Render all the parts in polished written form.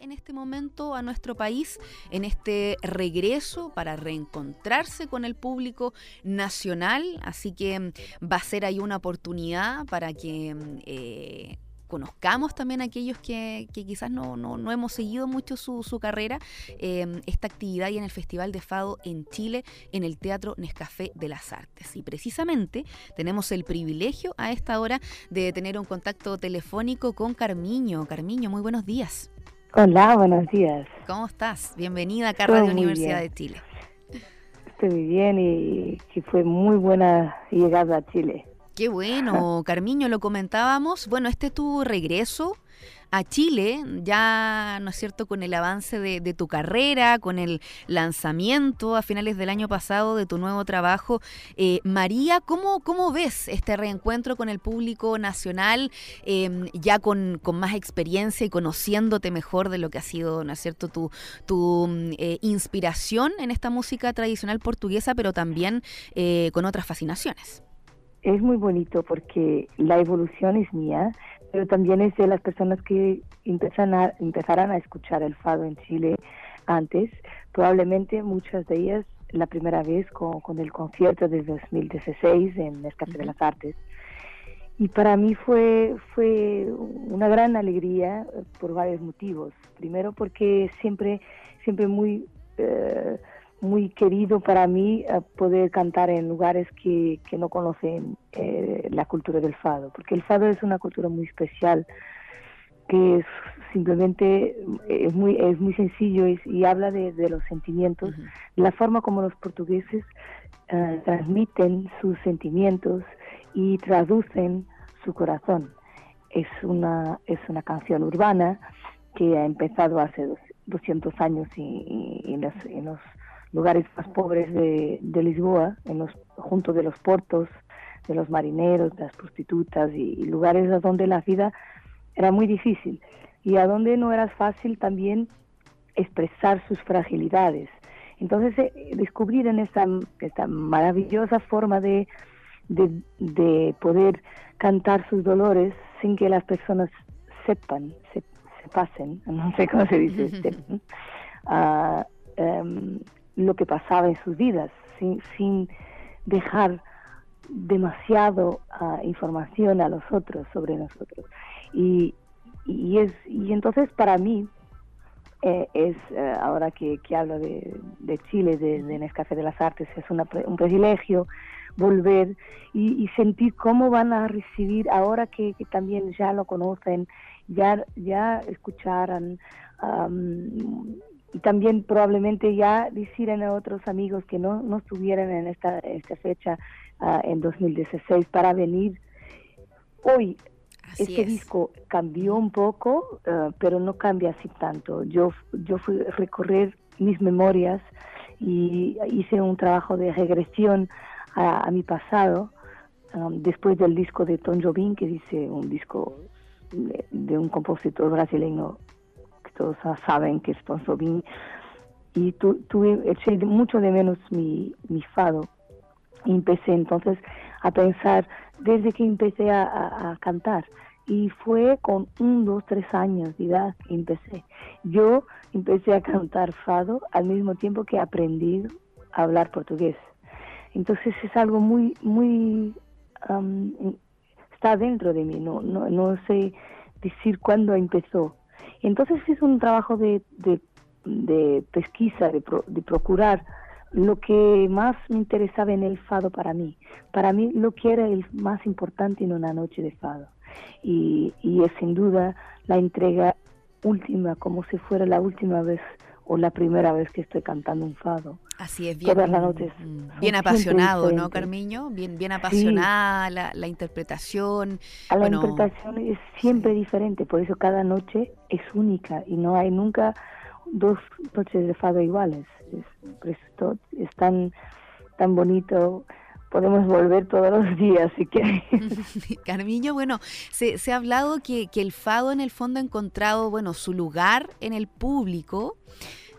en este momento a nuestro país en este regreso para reencontrarse con el público nacional, así que va a ser ahí una oportunidad para que conozcamos también a aquellos que quizás no hemos seguido mucho su carrera, esta actividad y en el Festival de Fado en Chile, en el Teatro Nescafé de las Artes. Y precisamente tenemos el privilegio a esta hora de tener un contacto telefónico con Carmiño. Carmiño, muy buenos días. Hola, buenos días. ¿Cómo estás? Bienvenida acá a Radio Universidad de Chile. Estoy muy bien y que fue muy buena llegada a Chile. Qué bueno, Carmiño, lo comentábamos. Bueno, este es tu regreso a Chile, ya, ¿no es cierto?, con el avance de tu carrera, con el lanzamiento a finales del año pasado de tu nuevo trabajo. María, ¿cómo ves este reencuentro con el público nacional, ya con más experiencia y conociéndote mejor de lo que ha sido, ¿no es cierto?, tu inspiración en esta música tradicional portuguesa, pero también con otras fascinaciones? Es muy bonito porque la evolución es mía, pero también es de las personas que empezarán a escuchar el fado en Chile antes, probablemente muchas de ellas la primera vez con el concierto de 2016 en el Café de las Artes. Y para mí fue una gran alegría por varios motivos. Primero porque siempre muy querido para mí poder cantar en lugares que no conocen la cultura del fado, porque el fado es una cultura muy especial, que es simplemente es muy sencillo y habla de los sentimientos, la forma como los portugueses transmiten sus sentimientos y traducen su corazón. Es una canción urbana que ha empezado hace 200 años y en los lugares más pobres de Lisboa, junto de los puertos, de los marineros, de las prostitutas y lugares a donde la vida era muy difícil y a donde no era fácil también expresar sus fragilidades. Entonces descubrir en esta maravillosa forma de poder cantar sus dolores sin que las personas sepan, se pasen, no sé cómo se dice, lo que pasaba en sus vidas, sin dejar demasiado información a los otros sobre nosotros. Y entonces para mí ahora que hablo de Chile, de Nescafé de las Artes, es un privilegio volver y sentir cómo van a recibir ahora que también ya lo conocen, ya escucharan, y también probablemente ya decirán a otros amigos que no estuvieran en esta fecha en 2016 para venir hoy. Este disco cambió un poco, pero no cambia así tanto. Yo fui a recorrer mis memorias y hice un trabajo de regresión a mi pasado, después del disco de Tom Jobim, que dice un disco de un compositor brasileño que todos saben que es Tom Jobim, y eché mucho de menos mi fado. Y empecé entonces a pensar desde que empecé a cantar, y fue con 1, 2, 3 años de edad que empecé. Yo empecé a cantar fado al mismo tiempo que aprendí a hablar portugués. Entonces es algo muy está dentro de mí, no sé decir cuándo empezó. Entonces es un trabajo de pesquisa, de procurar lo que más me interesaba en el fado para mí lo que era el más importante en una noche de fado, y es sin duda la entrega última, como si fuera la última vez o la primera vez que estoy cantando un fado. Así es, bien, todas las noches bien apasionado, ¿no, Carmiño? Bien apasionada, sí. la interpretación. La interpretación es siempre diferente, por eso cada noche es única y no hay nunca 2 noches de fado iguales. Es tan bonito. Podemos volver todos los días si quieres. Carmiño, bueno, se ha hablado que el fado en el fondo ha encontrado, su lugar en el público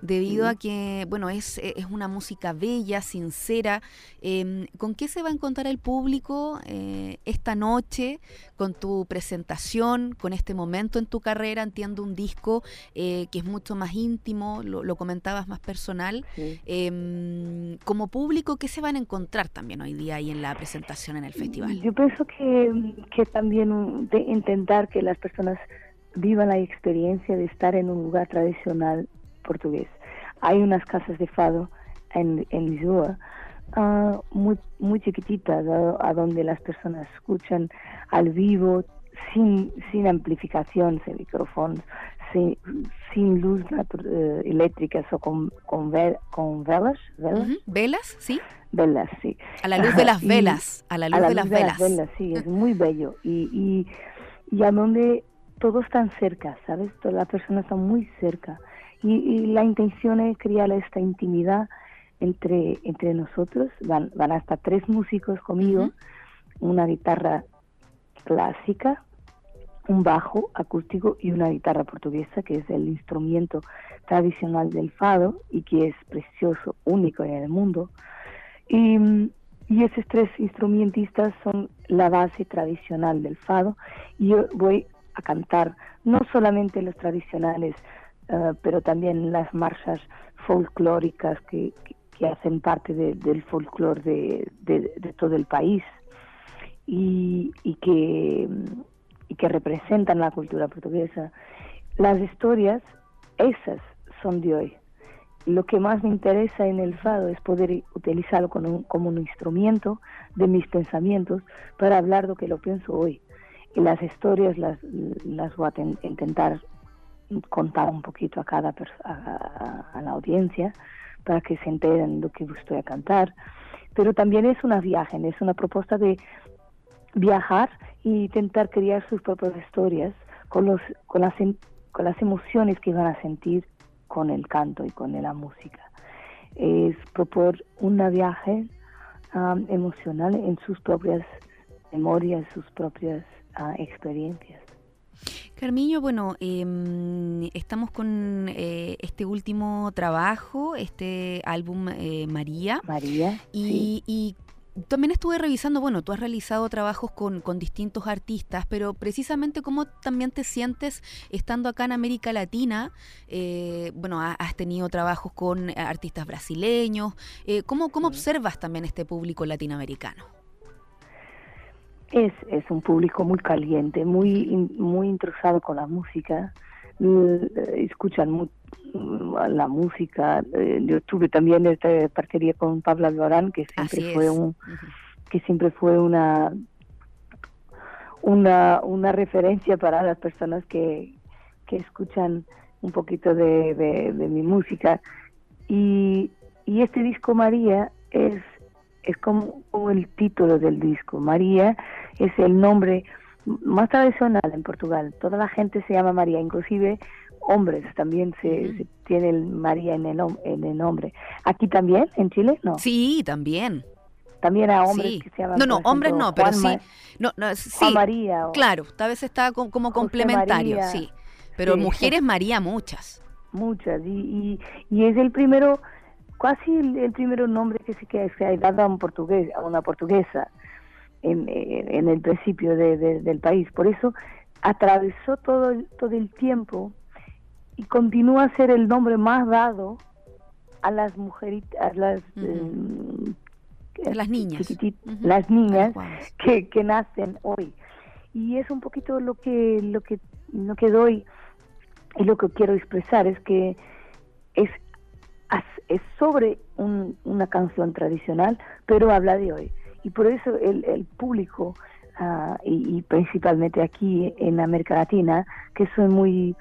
debido a que, bueno, es una música bella, sincera. ¿Con qué se va a encontrar el público esta noche con tu presentación, con este momento en tu carrera? Entiendo un disco que es mucho más íntimo, lo comentabas, más personal. Sí. Como público, ¿qué se van a encontrar también hoy día ahí en la presentación en el festival? Yo pienso que también de intentar que las personas vivan la experiencia de estar en un lugar tradicional portugués. Hay unas casas de fado en Lisboa, muy chiquititas, a donde las personas escuchan al vivo, sin amplificación, sin micrófonos, sin luz eléctricas o con velas. Uh-huh. ¿Velas? Sí. Velas, sí. A la luz de las velas. A la luz de las velas. Sí, es muy bello. Y a donde todos están cerca, ¿sabes? Todas las personas están muy cerca. Y la intención es crear esta intimidad entre nosotros. Van hasta 3 músicos conmigo, una guitarra clásica, un bajo acústico y una guitarra portuguesa, que es el instrumento tradicional del fado y que es precioso, único en el mundo. Y esos 3 instrumentistas son la base tradicional del fado, y yo voy a cantar no solamente los tradicionales, pero también las marchas folclóricas que hacen parte del folclore de todo el país y que representan la cultura portuguesa. Las historias, esas son de hoy. Lo que más me interesa en el fado es poder utilizarlo como un instrumento de mis pensamientos para hablar lo que lo pienso hoy. Y las historias las voy a intentar contar un poquito a la audiencia para que se enteren de lo que estoy a cantar. Pero también es una propuesta de viajar e intentar crear sus propias historias con las emociones que van a sentir con el canto y con la música. Es proponer un viaje emocional en sus propias memorias, sus propias experiencias. Carmiño, bueno, estamos con este último trabajo, este álbum María. María, sí. Y también estuve revisando, bueno, tú has realizado trabajos con distintos artistas, pero precisamente cómo también te sientes estando acá en América Latina. Bueno, has tenido trabajos con artistas brasileños. ¿Cómo observas también este público latinoamericano? Es un público muy caliente, muy interesado con la música, escuchan la música. Yo tuve también esta parcería con Pablo Alborán, que siempre fue una referencia para las personas que escuchan un poquito de mi música. Y este disco María es como el título del disco. María es el nombre más tradicional en Portugal. Toda la gente se llama María, inclusive hombres también se tiene el María en el nombre. ¿Aquí también, en Chile? No. Sí, también. También hay hombres que se llaman... No, hombres no, pero sí. Sí. Juan María. Claro, a veces está como complementario, María, sí. Pero sí. mujeres María, muchas. Muchas. Y es el primero, casi el primer nombre que se ha dado a una portuguesa en el principio del país. Por eso atravesó todo el tiempo y continúa a ser el nombre más dado a las mujeritas, a las niñas, las niñas que nacen hoy. Y es un poquito lo que doy, y lo que quiero expresar es que es sobre una canción tradicional, pero habla de hoy. Y por eso el público, y principalmente aquí en América Latina, que son muy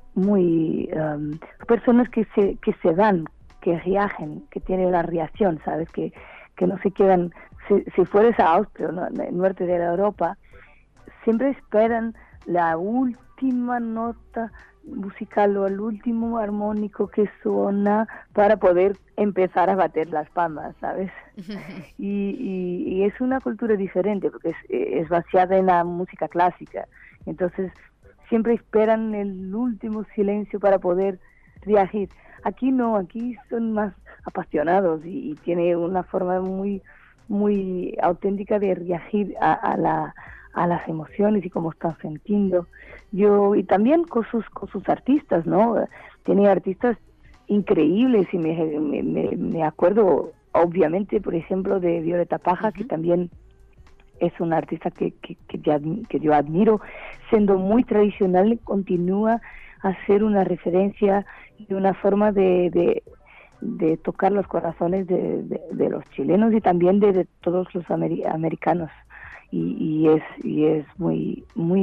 personas que se dan, que reagen, que tienen la reacción, ¿sabes? Que no se quedan, si fueres a Austria, ¿no? En el norte de la Europa, siempre esperan la última nota musical o el último armónico que suena para poder empezar a bater las palmas, ¿sabes? Y es una cultura diferente porque es basada en la música clásica. Entonces siempre esperan el último silencio para poder reagir. Aquí no, aquí son más apasionados y tiene una forma muy auténtica de reagir a las emociones y cómo están sintiendo. Y también con sus artistas, ¿no? Tiene artistas increíbles y me acuerdo, obviamente, por ejemplo, de Violeta Paja, que también es una artista que yo admiro, siendo muy tradicional, continúa a ser una referencia y una forma de tocar los corazones de los chilenos y también de todos los americanos. Y es muy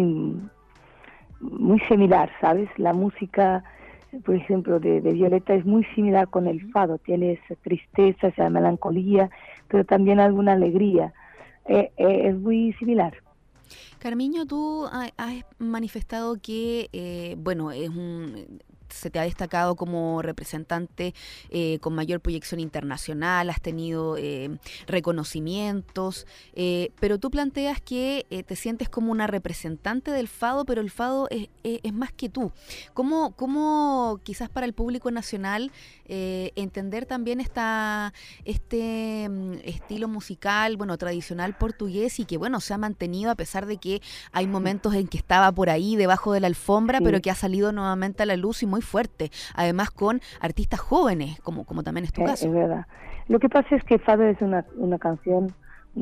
similar, ¿sabes? La música, por ejemplo, de Violeta es muy similar con el fado, tiene esa tristeza, esa melancolía, pero también alguna alegría. Es muy similar. Carmiño, tú has manifestado que, bueno, se te ha destacado como representante con mayor proyección internacional, has tenido reconocimientos, pero tú planteas que te sientes como una representante del fado, pero el fado es más que tú. ¿Cómo quizás para el público nacional entender también este estilo musical, bueno, tradicional portugués y que, bueno, se ha mantenido a pesar de que hay momentos en que estaba por ahí debajo de la alfombra, pero que ha salido nuevamente a la luz y muy fuerte, además con artistas jóvenes, como también es tu caso? Es verdad. Lo que pasa es que Fado es una canción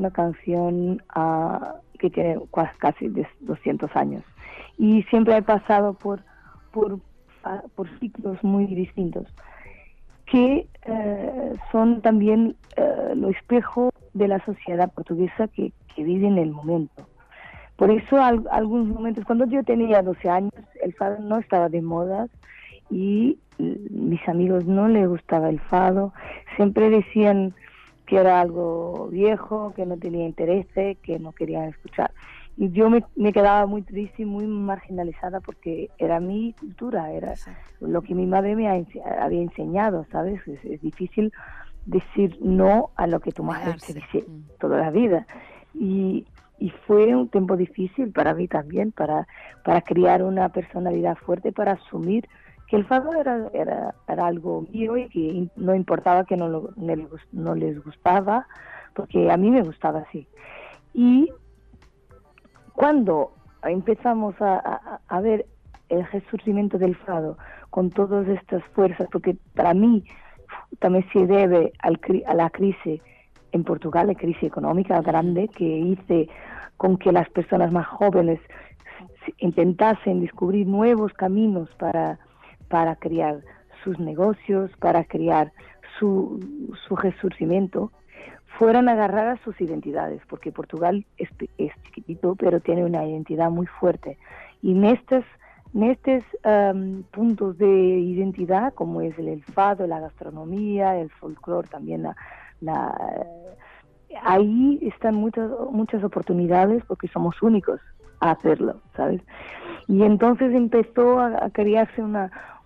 que tiene casi 200 años y siempre ha pasado por ciclos muy distintos que son también lo espejo de la sociedad portuguesa que vive en el momento. Por eso algunos momentos, cuando yo tenía 12 años, el fado no estaba de moda y mis amigos no les gustaba el fado, siempre decían que era algo viejo, que no tenía interés, que no querían escuchar. Y yo me quedaba muy triste y muy marginalizada porque era mi cultura, era lo que mi madre me había enseñado, ¿sabes? Es difícil decir no a lo que tu madre te dice toda la vida. Y fue un tiempo difícil para mí también, para crear una personalidad fuerte, para asumir que el fado era algo mío y que no importaba que no les gustaba, porque a mí me gustaba así. Y cuando empezamos a ver el resurgimiento del fado con todas estas fuerzas, porque para mí también se debe a la crisis en Portugal, la crisis económica grande que hizo con que las personas más jóvenes intentasen descubrir nuevos caminos para crear sus negocios, para crear su resurgimiento, fueran agarradas sus identidades, porque Portugal es chiquitito, pero tiene una identidad muy fuerte. Y en estos puntos de identidad, como es el fado, la gastronomía, el folclore, también ahí están muchas oportunidades porque somos únicos a hacerlo, ¿sabes? Y entonces empezó a crearse una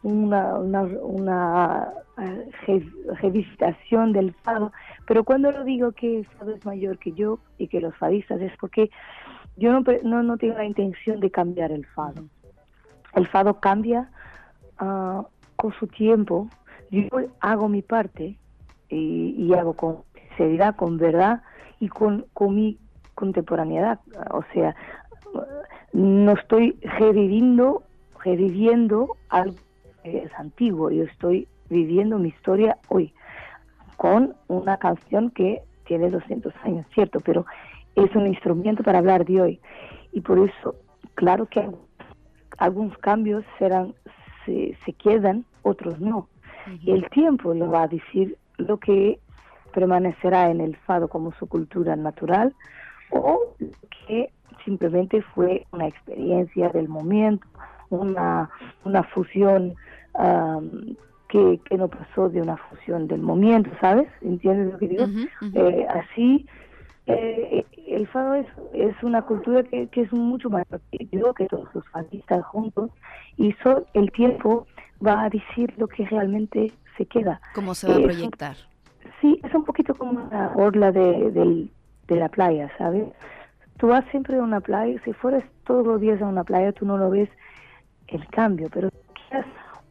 revisitación del fado, pero cuando lo digo que el fado es mayor que yo y que los fadistas es porque yo no tengo la intención de cambiar el fado. El fado cambia con su tiempo. Yo hago mi parte y hago con seriedad, con verdad y con mi contemporaneidad. O sea, no estoy reviviendo algo que es antiguo, yo estoy viviendo mi historia hoy con una canción que tiene 200 años, cierto, pero es un instrumento para hablar de hoy. Y por eso, claro que algunos cambios se quedan, otros no. Y el tiempo lo va a decir lo que permanecerá en el fado como su cultura natural o que simplemente fue una experiencia del momento, una fusión que no pasó de una fusión del momento, ¿sabes? ¿Entiendes lo que digo? Así, el fado es una cultura que es mucho más que yo, que todos los fadistas juntos, y el tiempo va a decir lo que realmente se queda. ¿Cómo se va a proyectar? Sí, es un poquito como una orla de la playa, ¿sabes? Tú vas siempre a una playa, si fueras todos los días a una playa, tú no lo ves el cambio, pero quedas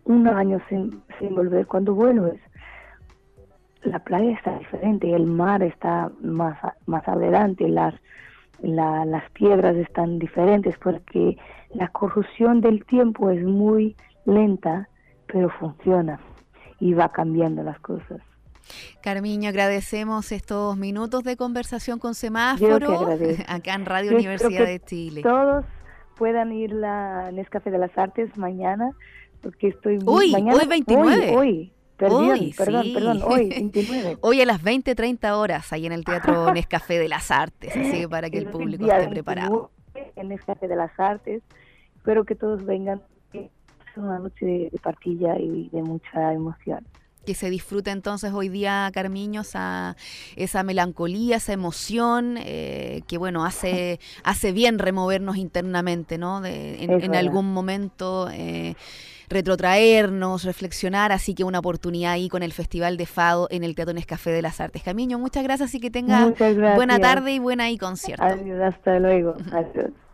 un año sin volver. Cuando vuelves, la playa está diferente, el mar está más adelante, las piedras están diferentes, porque la corrosión del tiempo es muy lenta, pero funciona y va cambiando las cosas. Carmiño, agradecemos estos minutos de conversación con Semáforo acá en Radio Universidad de Chile. Todos puedan ir a Nescafé de las Artes mañana, porque estoy hoy 29. Hoy, perdón, hoy 29. Hoy a las 20:30 horas, ahí en el Teatro Nescafé de las Artes, así que para que el público esté preparado. En Nescafé de las Artes, espero que todos vengan, es una noche de partilla y de mucha emoción. Que se disfrute entonces hoy día, Carmiño, esa melancolía, esa emoción, que bueno, hace bien removernos internamente, ¿no? En algún momento retrotraernos, reflexionar, así que una oportunidad ahí con el Festival de Fado en el Teatro Nescafé de las Artes. Carmiño, muchas gracias y que tenga buena tarde y buena concierto. Adiós, hasta luego. Adiós.